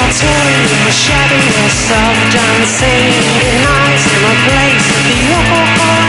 Touring your shabbiness of dancing in nights in a place at the Yokohama.